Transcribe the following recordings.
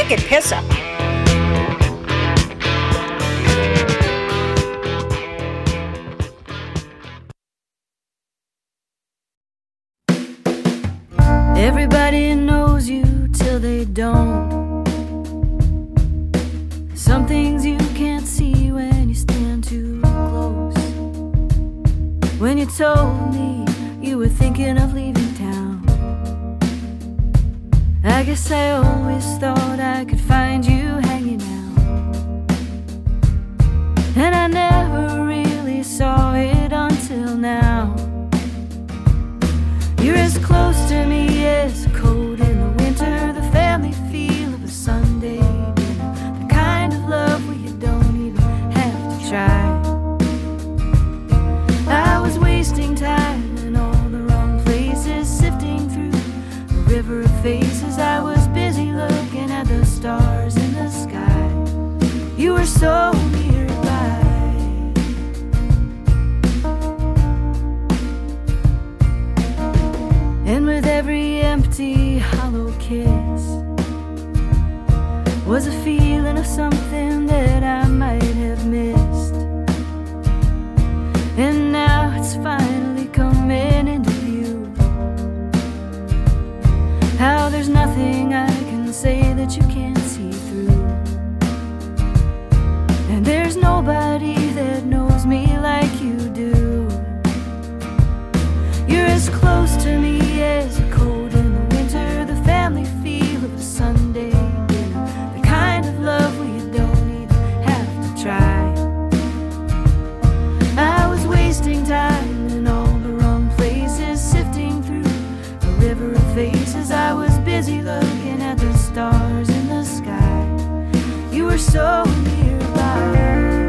Wicked Pissa. Everybody knows you till they don't. Some things you can't see when you stand too close. When you told me you were thinking of leaving town, I guess I always thought I could find you hanging out, and I never really saw it until now. You're as close to me as cold in the winter, the family feel of a Sunday dinner, the kind of love where you don't even have to try. I was wasting time in all the wrong places, sifting through a river of faces. I was busy looking at the stars in the sky. You were so nearby. And with every empty, hollow kiss was a feeling of something that I might have missed. And now it's finally coming into view, how there's nothing I can say that you can't see through. And there's nobody that knows me like you do. You're as close to me as a cold in the winter, the family feel of a Sunday dinner, the kind of love where you don't even have to try. I was wasting time in all the wrong places, sifting through a river of faces. I was busy looking at the stars in the sky. You were so nearby.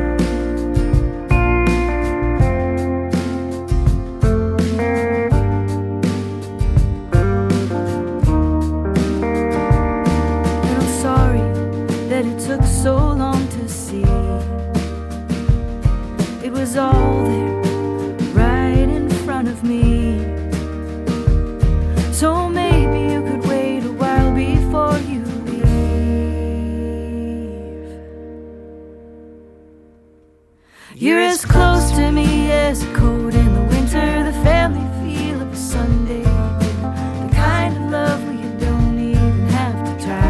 So long to see. It was all there, right in front of me. So maybe you could wait a while before you leave. You're as close to me as a cold in the winter, the family feel of a Sunday dinner, the kind of love where you don't even have to try.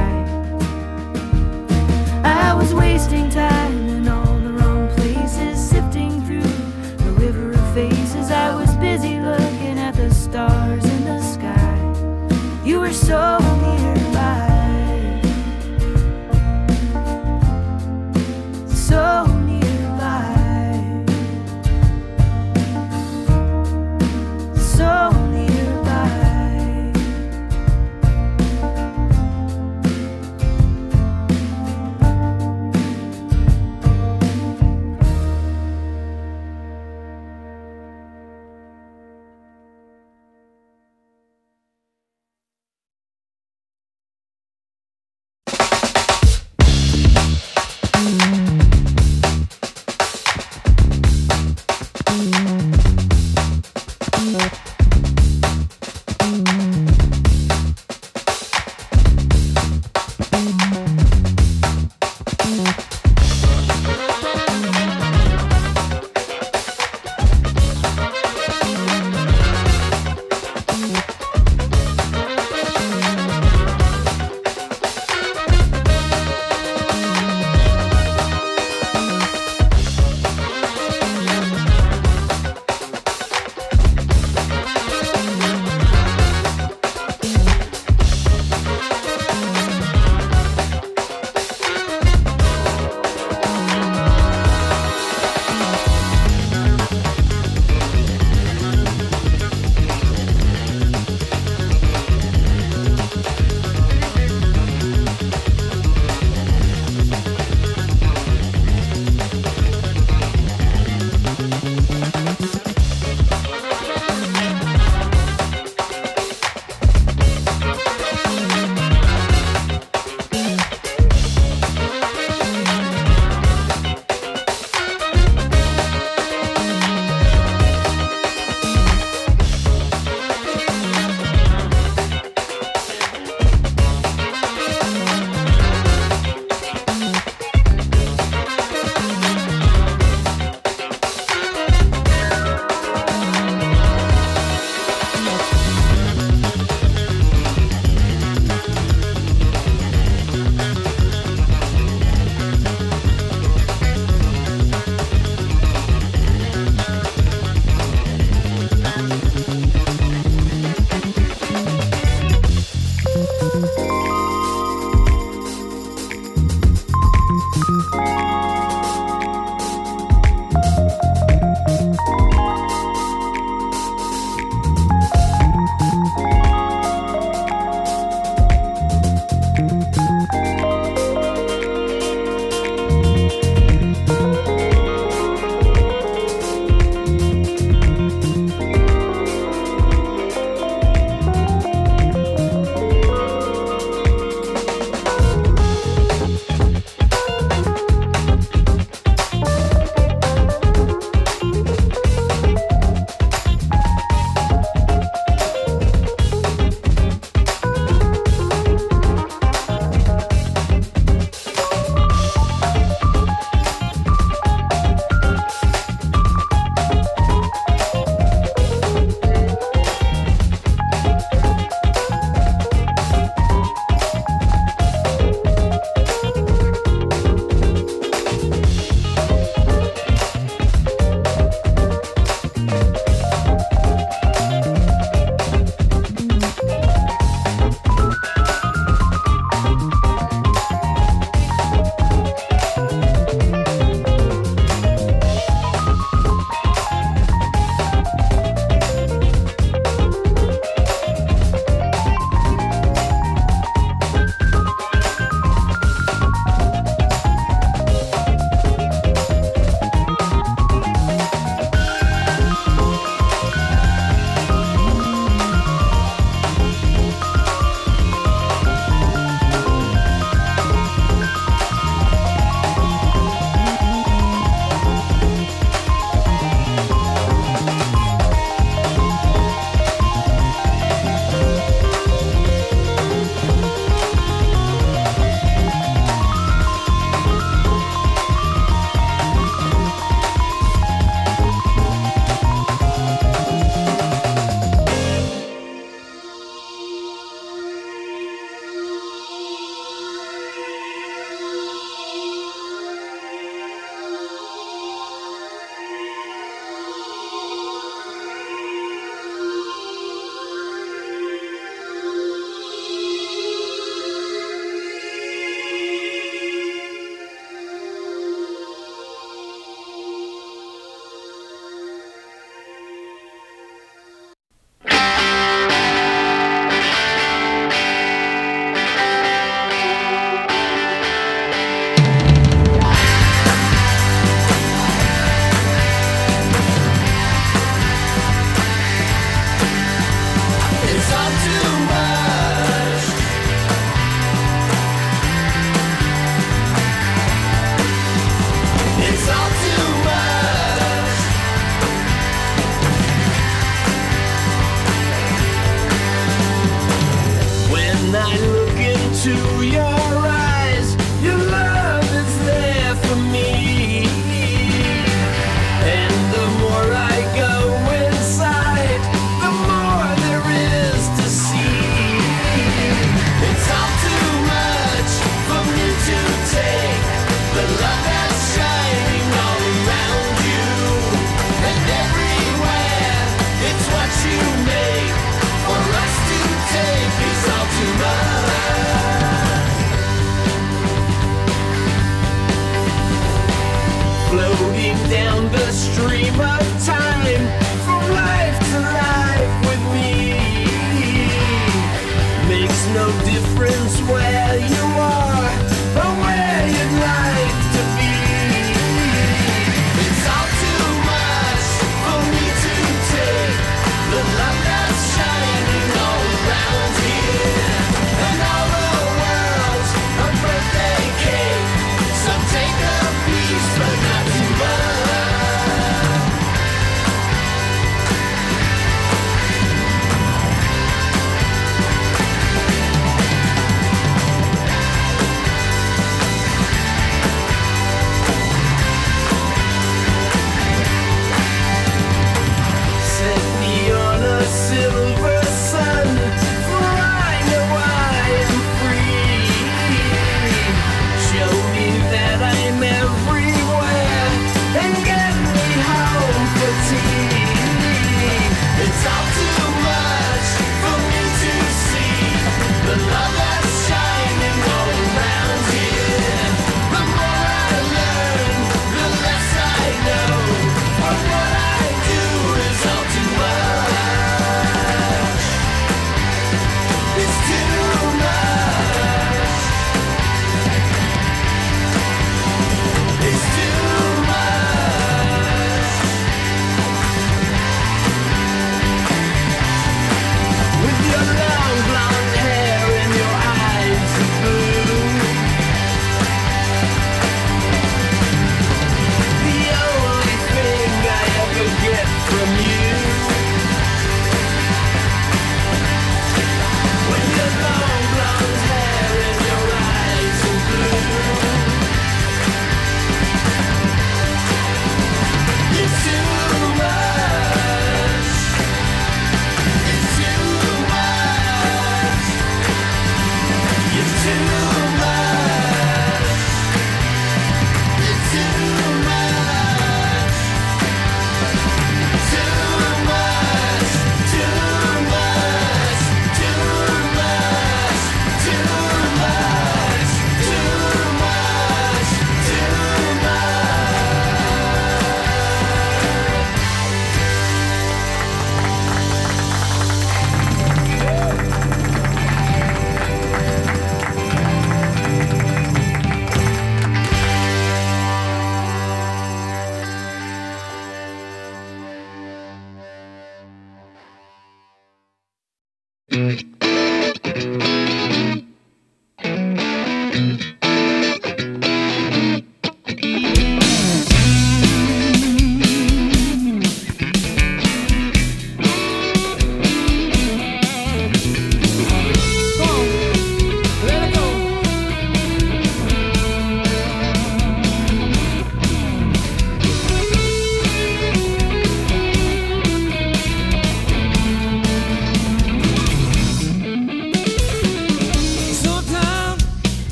I was wasting time in all the wrong places, sifting through a river of faces. I was busy looking at the stars in the sky. You were so nearby, so nearby, so nearby. down the stream of time, from life to life with me. Makes no difference where you are or where you'd like to be. It's all too much for me to take, the love that's shining all around here, and all the world's a birthday cake. So take a piece, but not too much.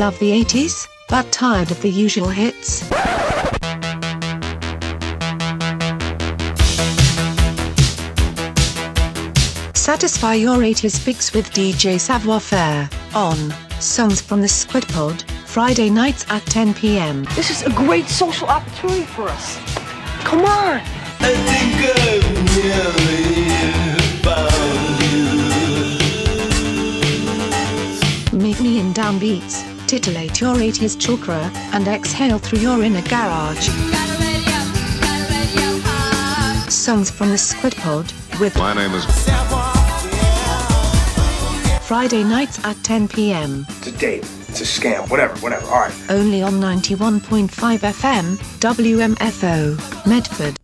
Love the 80s, but tired of the usual hits? Satisfy your 80s fix with DJ Savoir Faire on Songs from the Squid Pod, Friday nights at 10 p.m. This is a great social opportunity for us. Come on! I think I've nearly found you. Meet me in downbeats, titillate your 80s chakra, and exhale through your inner garage. Songs from the Squid Pod, with My name is Friday nights at 10 p.m. It's a date. It's a scam. Whatever. All right. Only on 91.5 FM, WMFO, Medford.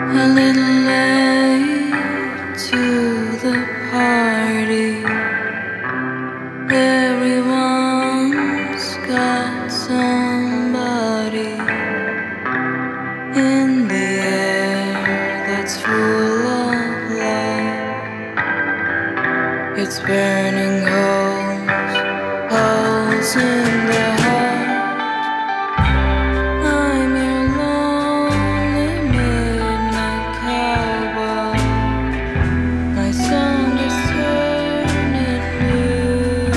a little late to the party. Everyone's got somebody in the air that's full of love. It's burning holes, holes in the heart. I'm your lonely midnight cowboy. My song is turning blue.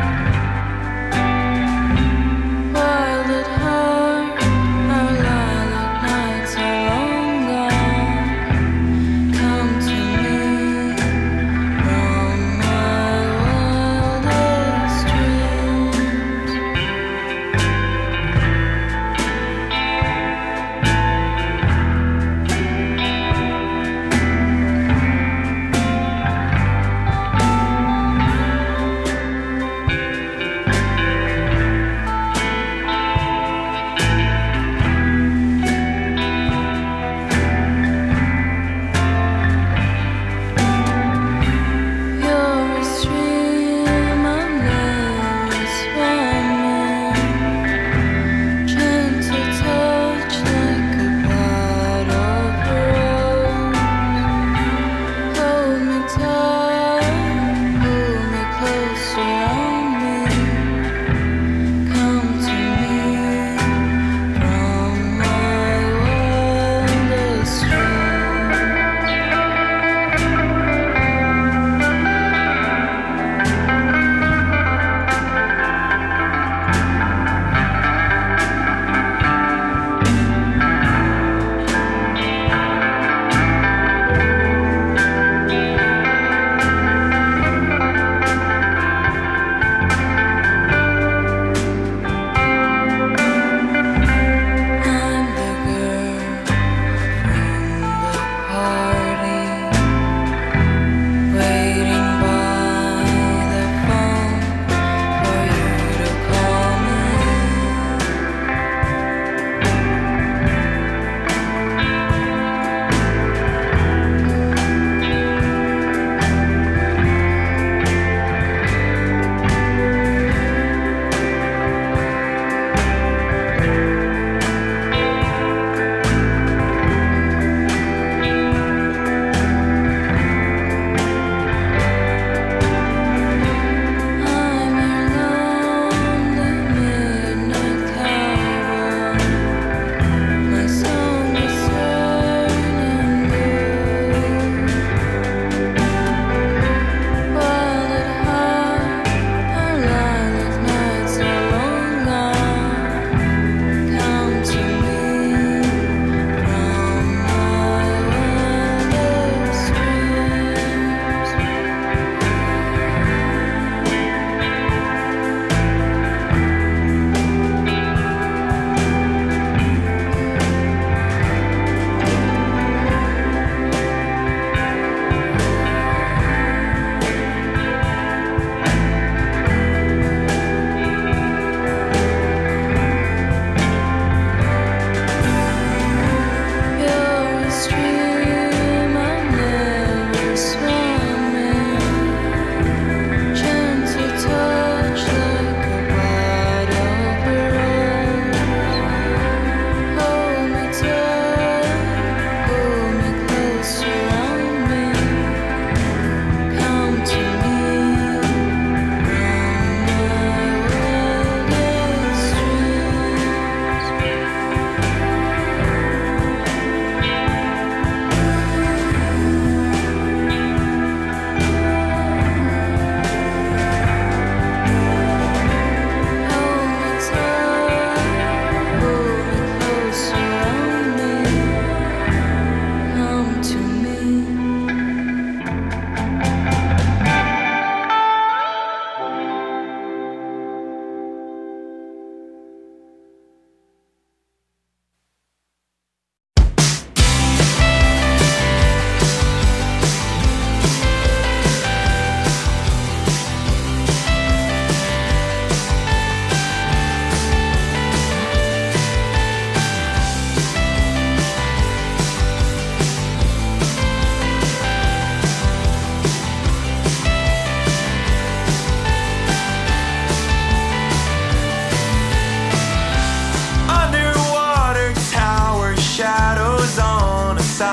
Wild at heart, our lilac nights are long gone. Come to me from my wildest dreams.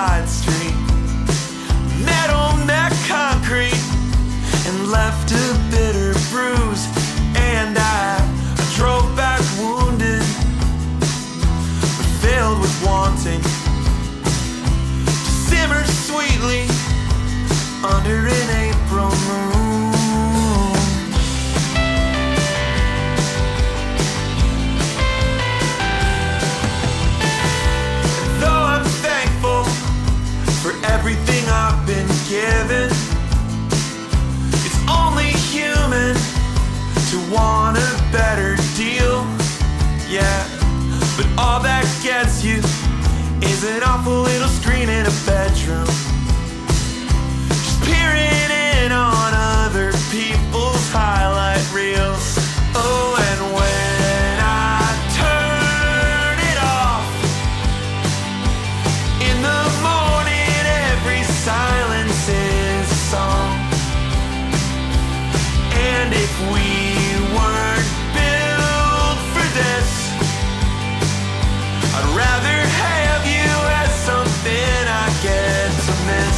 side street. Metal met concrete and left a bitter bruise. And I drove back wounded, but filled with wanting to simmer sweetly under an April moon. Though I'm thankful for everything I've been given, it's only human to want a better deal, yeah. But all that gets you is an awful little screen in a bedroom, just peering in on other people's highlight reels. Oh, and when I turn it off in the morning, every silence is a song. And if we weren't built for this, I'd rather have you as something I get to miss.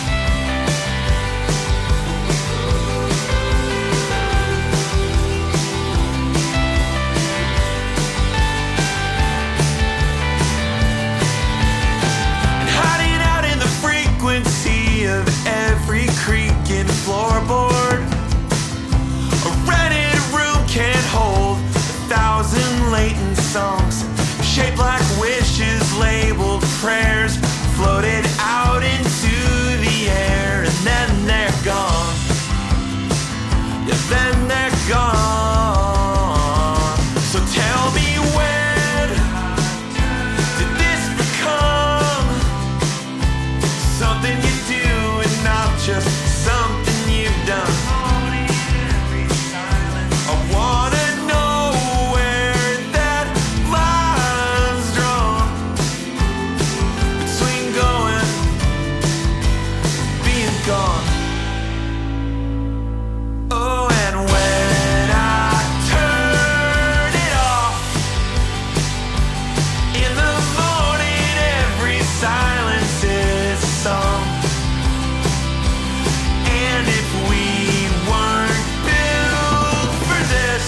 And hiding out in the frequency of every creak and floorboard, a rented room can't hold 1,000 latent songs, shaped like wishes, labeled prayers, floated out into the air, and then they're gone. Yeah, then they're gone. So tell me, when did this become something you do and not just something you've done? I wanna know where that line's drawn between going and being gone. Oh, and when I turn it off in the morning, every silence is a song. And if we weren't built for this,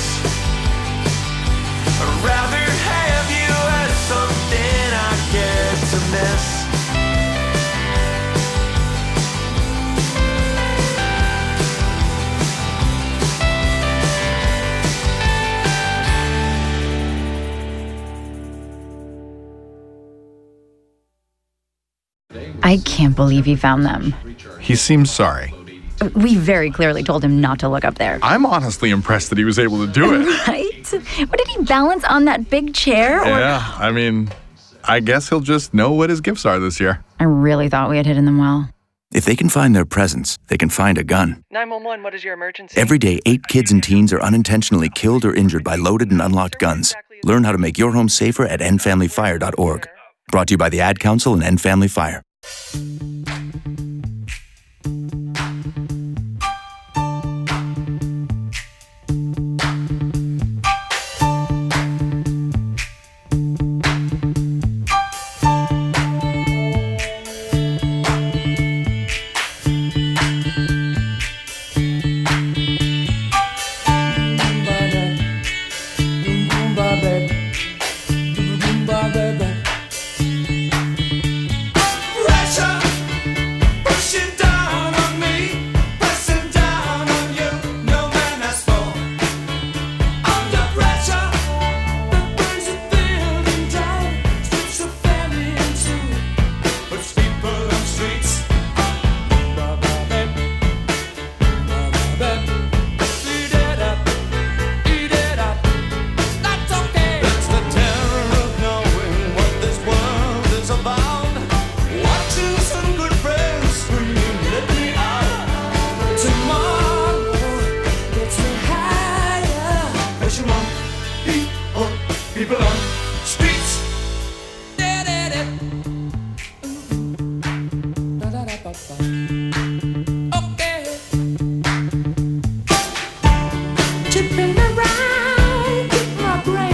I'd rather have you as something I get to miss. I can't believe he found them. He seems sorry. We very clearly told him not to look up there. I'm honestly impressed that he was able to do it. Right? What, did he balance on that big chair? Or... Yeah, I mean, I guess he'll just know what his gifts are this year. I really thought we had hidden them well. If they can find their presents, they can find a gun. 911, what is your emergency? Every day, 8 kids and teens are unintentionally killed or injured by loaded and unlocked guns. Learn how to make your home safer at endfamilyfire.org. Brought to you by the Ad Council and End Family Fire.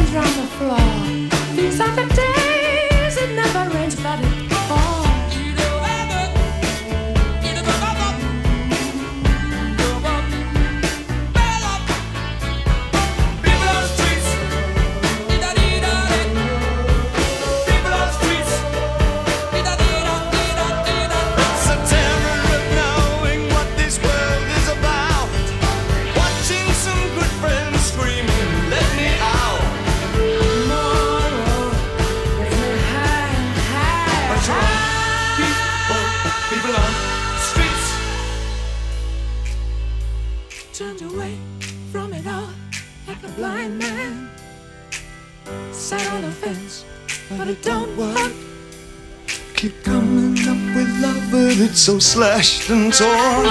These are the days it never rains, but it falls. it don't work. Keep coming up with love, but it's so slashed and torn.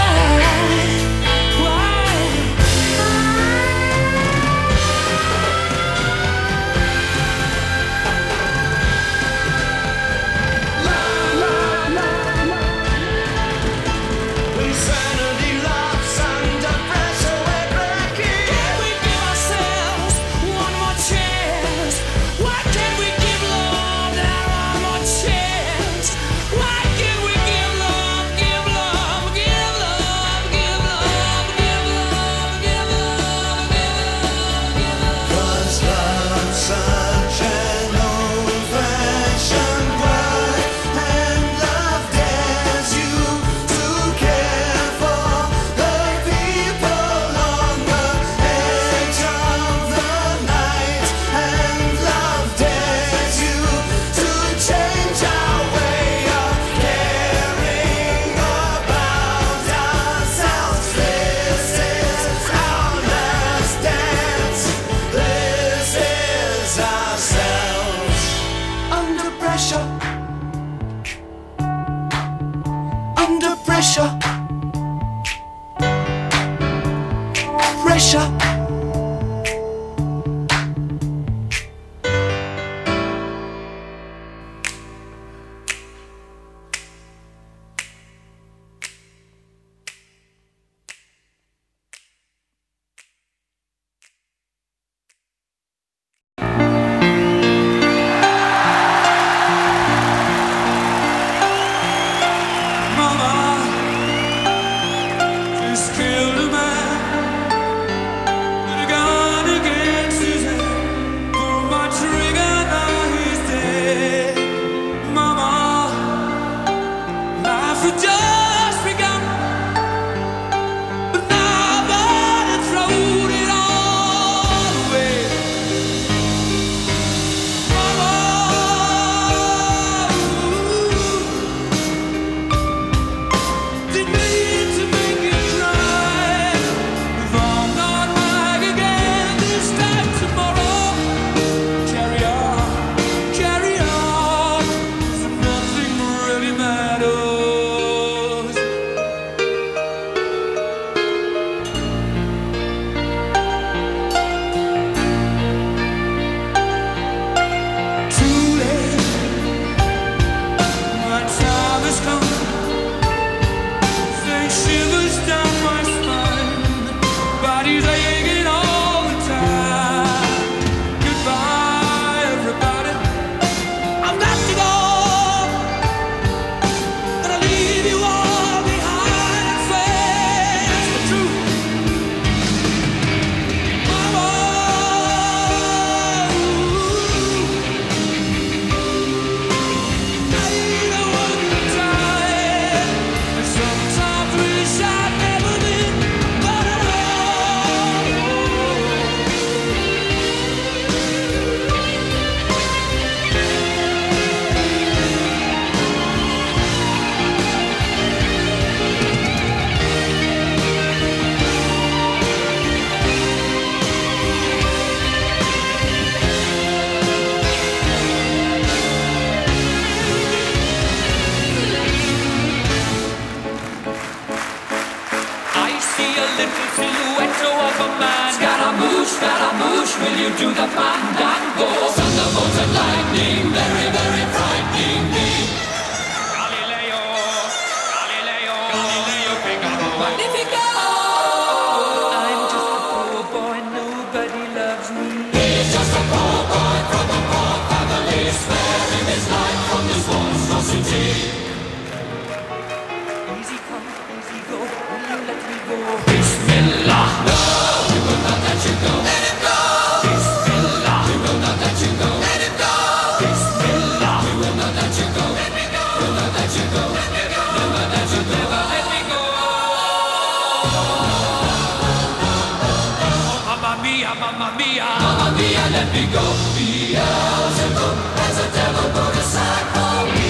Insanity loves under pressure, we're cracking. Can we give ourselves one more chance? Why can't we give love that one more chance? Why can't we give love, give love, give love, give love, give love, give love, give love? 'Cause love's such an old-fashioned word, and love dares you to care for the people on the edge of the night, and love dares you to change our way of caring about ourselves. This is our last dance. This is ourselves. Under pressure. Under pressure. Pressure. Mama just killed a man with a gun against his head. Pulled my trigger, now he's dead. Mama, life had just begun, but now I've thrown it all away. Mama, didn't mean to make you cry. If I'm not back again this time tomorrow, carry on, so nothing really matters. Too late, my time has come. Send shivers down my spine. Body's aching all the time. Goodbye, everybody. I've got to go. Gonna leave you all behind and face the truth. Mama, I don't want to die. And sometimes wish I'd never been but I see a little silhouette of a man. Scaramouche, will you do the fandango? Thunderbolts and lightning, very, very frightening me. Galileo, Figaro. Magnifico! I'm just a poor boy, nobody loves me. He's just a poor boy from a poor family, sparing his life from this monstrosity. Easy come, easy go, will you let me go? Bismillah, no, we will not let you go. Let him go. Bismillah, we will not let you go. Let him go. Bismillah, we will not let you go. Let me go. We'll not let you go. Let me go. Never let you go. Never let me go. Oh, mamma mia, mamma mia. Mamma mia, let me go. Beelzebub has a devil put aside for me.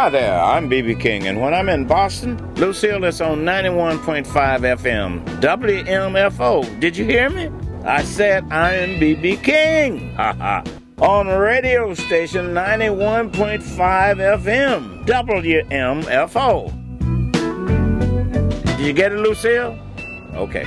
Hi there, I'm B.B. King, and when I'm in Boston, Lucille is on 91.5 FM, WMFO. Did you hear me? I said I am B.B. King. Ha ha. On radio station 91.5 FM, WMFO. Did you get it, Lucille? Okay.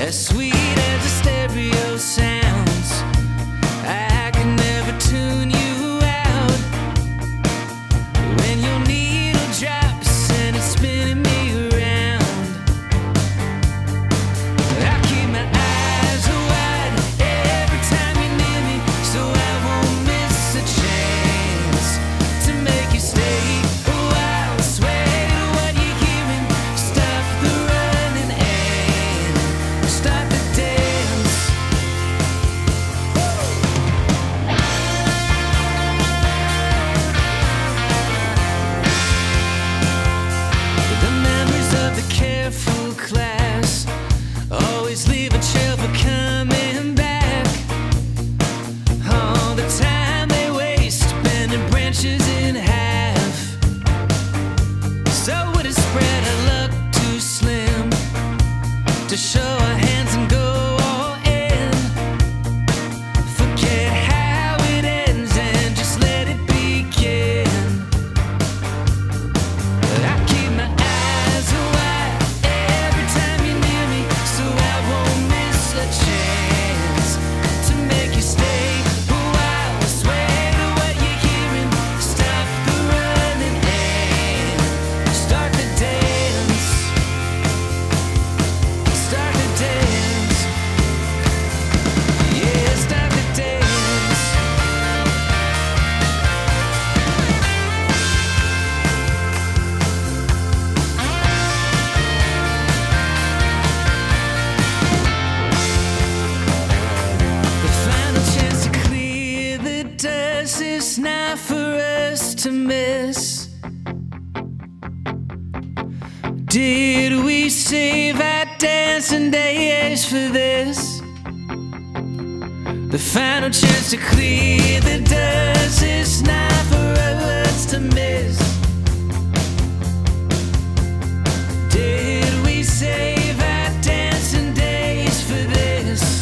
as sweet as a stereo sounds. I can never tune you out when your needle drops and it's spinning me around. I keep my eyes wide every time you're near me, so I won't miss a chance to make you stay a while. Sway to what you're hearing, stop the running and start the dance. The memories of the careful class always leave a chill for coming back. All the time they waste bending branches in half. So would it spread our luck too slim to show our hands and go all in? Forget how it ends and just let it begin. I keep my eyes wide every time you're near me, so I won't miss a chance to make you stay a while. Sway to what you're hearing, stop the running and start the dance. Start the dance. Yeah, start the dance. The final chance to clear the dust is not for us to miss. Did we save our dancing days for this? The final chance to clear the dust is not for us to miss. Did we save our dancing days for this?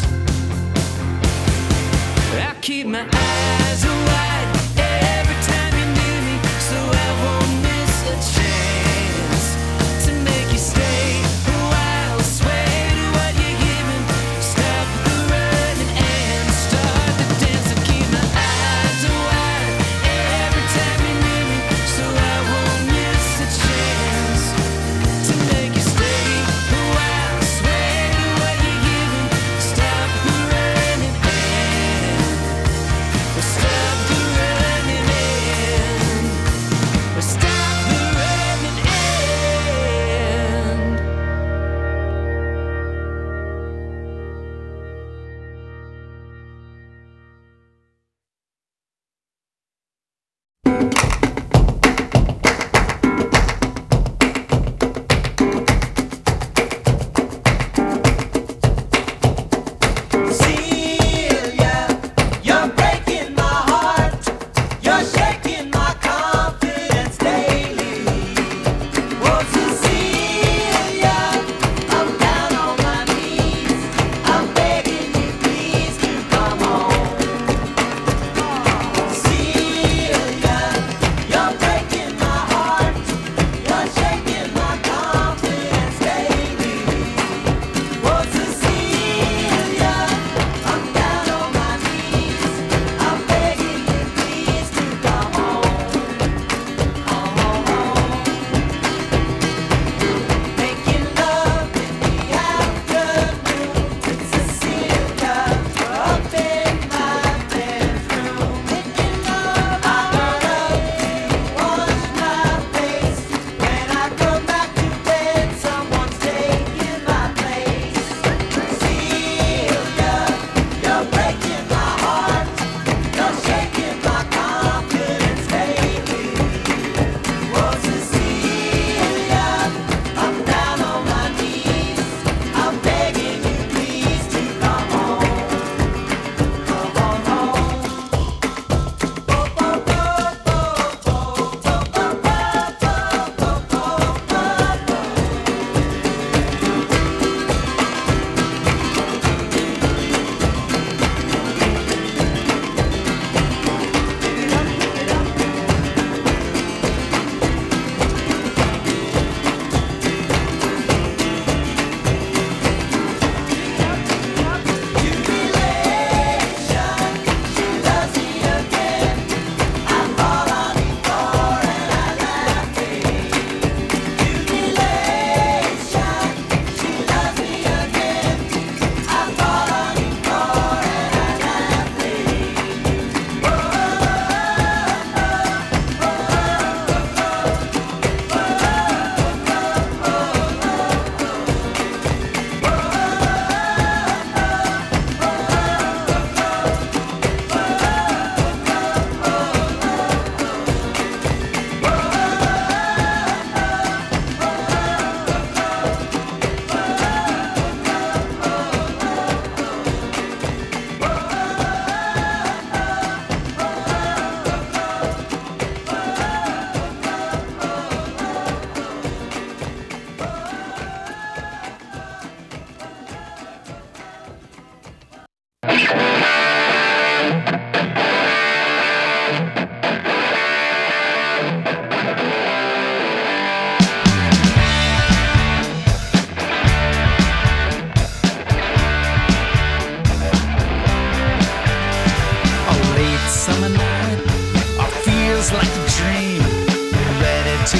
I keep my eyes wide every time you're near me, so I won't miss a chance to make you stay a while. Sway to what you're hearing, stop the running and start the dance. I keep my eyes wide every time you're near me, so I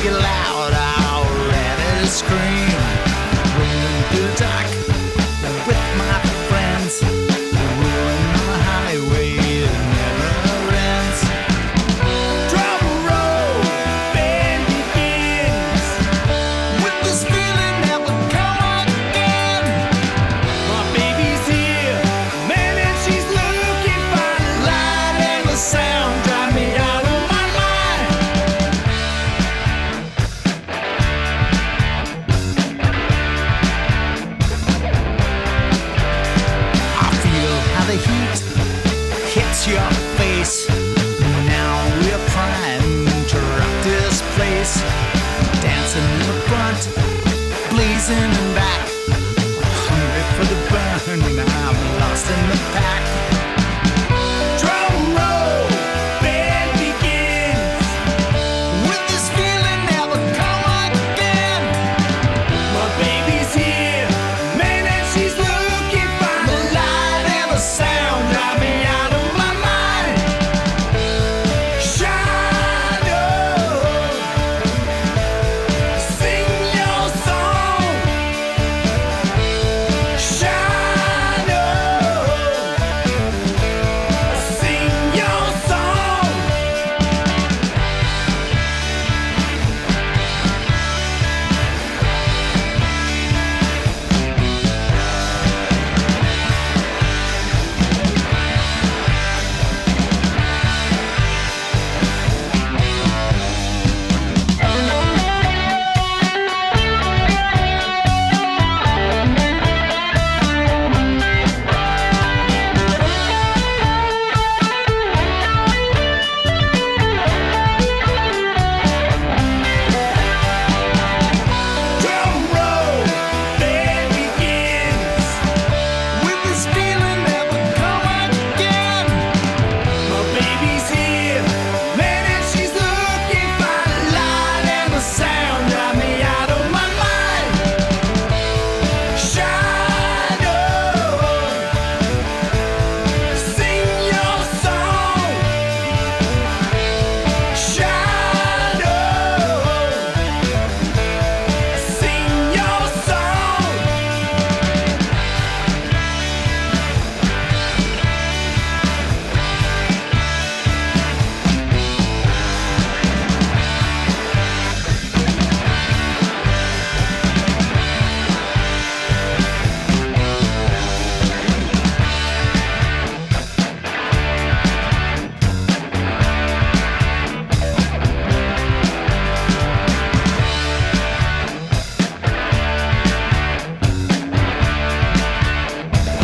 it loud, I'm ready to scream. Rolling through the dark with my friends, rolling on the highway that never ends. Drum roll, band begins, with this feeling that will come again. My baby's here, man, and she's looking fine. The light and the sound drive me out of my mind. I feel how the heat hits your